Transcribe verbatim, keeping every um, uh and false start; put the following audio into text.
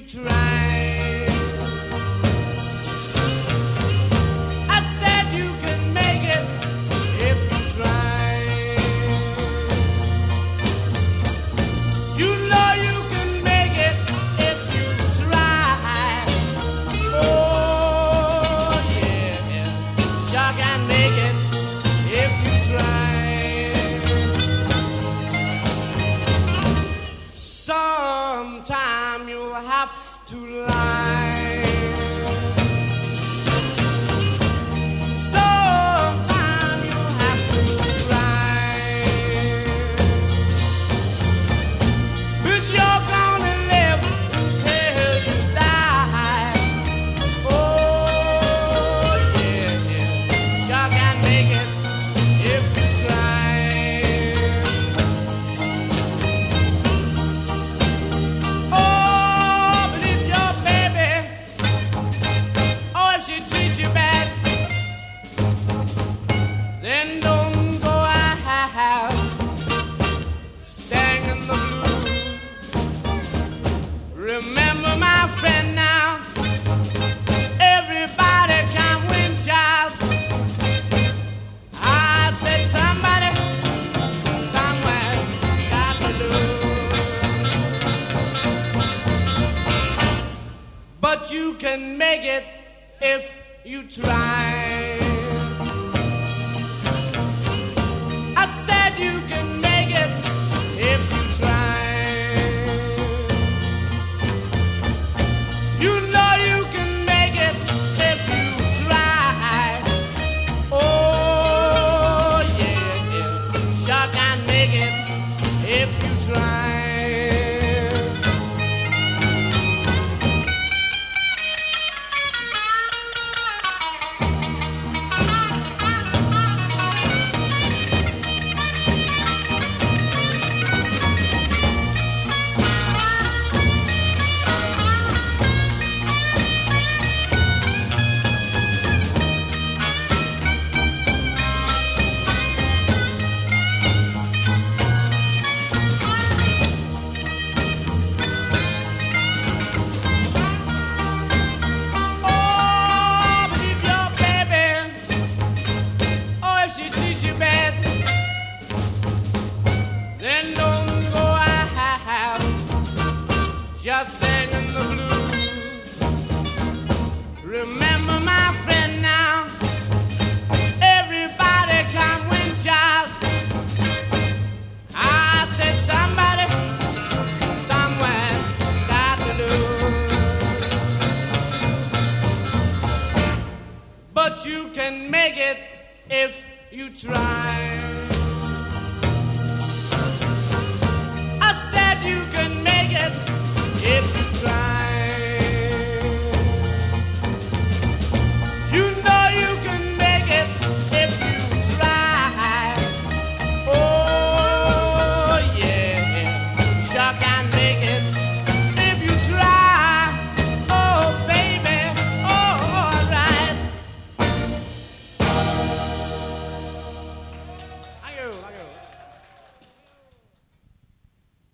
try. I said you can make it if you try. You know you can make it if you try. Oh yeah, sure can make it if you try. Sometime you'll have to lie. Sometime you'll have to cry. But you're gonna live until you die. Oh yeah, yeah, sure can make it if you try. Then don't go out singing the blues. Remember, my friend, now everybody can win, child. I said somebody somewhere's got to lose, but you can make it if you try. You can make it if you try. You know you can make it if you try. Oh yeah, yeah, sure can make it if you try. Then don't go out just singing the blues. Remember, my friend, now everybody can win, child. I said somebody somewhere's got to lose, but you can make it if you try. You can make it if you